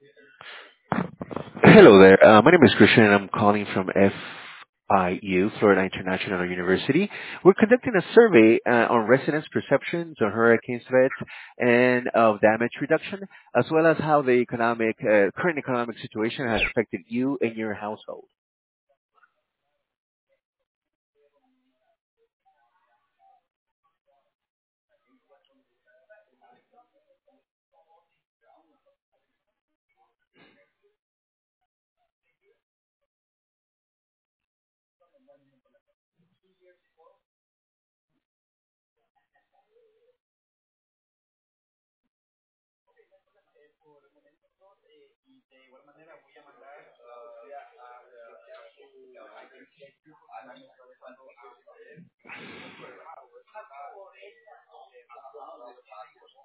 Hello there. My name is Christian, and I'm calling from FIU, Florida International University. We're conducting a survey on residents' perceptions on hurricane threat and of damage reduction, as well as how the current economic situation has affected you and your household.